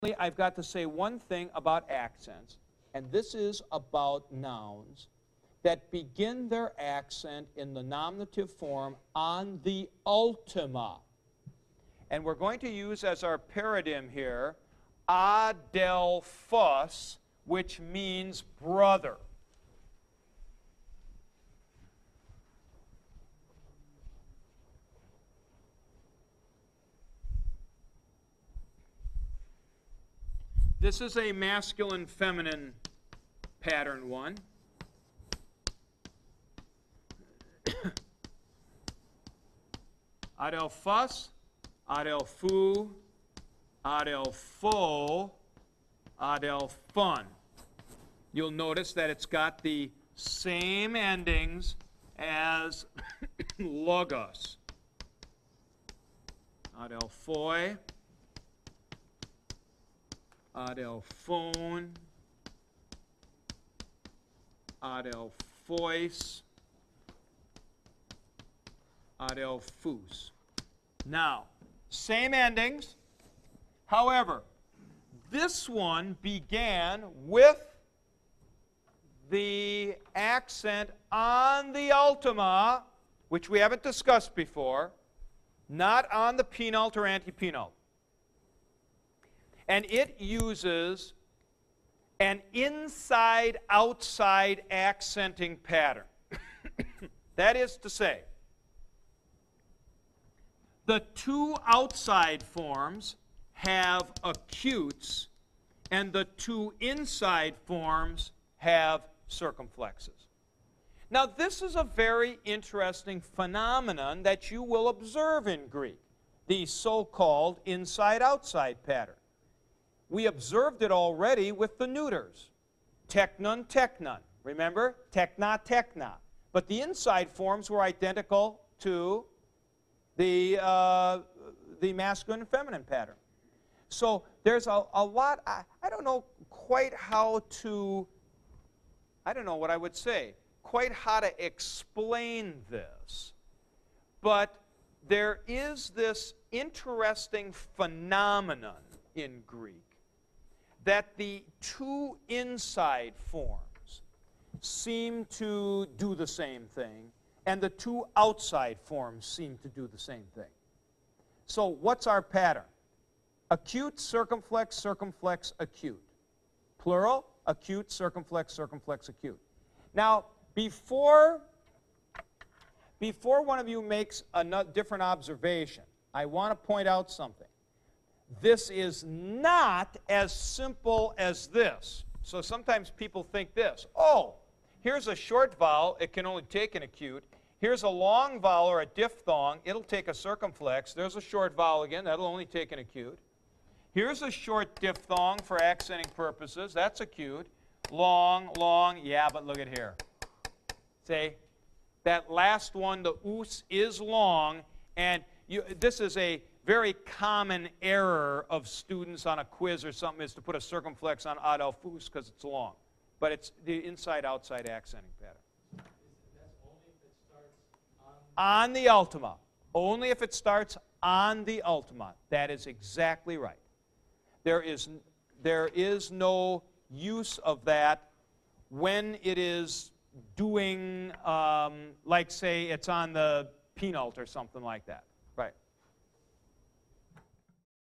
I've got to say one thing about accents, and this is about nouns that begin their accent in the nominative form on the ultima. And we're going to use as our paradigm here adelphos, which means brother. This is a masculine-feminine pattern one. Adelphos, adelphu, adelpho, adelphon. You'll notice that it's got the same endings as logos. Adelphoi, adelphone, adelphois, adelphus. Now, same endings. However, this one began with the accent on the ultima, which we haven't discussed before, not on the penult or antepenult. And it uses an inside-outside accenting pattern. That is to say, the two outside forms have acutes, and the two inside forms have circumflexes. Now, this is a very interesting phenomenon that you will observe in Greek, the so-called inside-outside pattern. We observed it already with the neuters. Teknon, teknon. Remember? Tekna, tekna. But the inside forms were identical to the masculine and feminine pattern. So there's a lot, I don't know quite how to, I don't know what I would say, quite how to explain this. But there is this interesting phenomenon in Greek that the two inside forms seem to do the same thing, and the two outside forms seem to do the same thing. So what's our pattern? Acute, circumflex, circumflex, acute. Plural, acute, circumflex, circumflex, acute. Now, before one of you makes a different observation, I want to point out something. This is not as simple as this. So sometimes people think this. Oh, here's a short vowel. It can only take an acute. Here's a long vowel or a diphthong. It'll take a circumflex. There's a short vowel again. That'll only take an acute. Here's a short diphthong for accenting purposes. That's acute. Long, long. Yeah, but look at here. See? That last one, the us, is long. And this is a very common error of students on a quiz or something, is to put a circumflex on adelphus because it's long. But it's the inside-outside accenting pattern. That's only if it starts on the ultima. Only if it starts on the ultima. That is exactly right. There is no use of that when it is doing, like say, it's on the penult or something like that.